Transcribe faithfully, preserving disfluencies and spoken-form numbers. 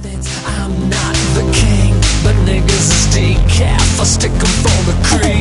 I'm not the king, but niggas is decaf. I stick 'em for the cream.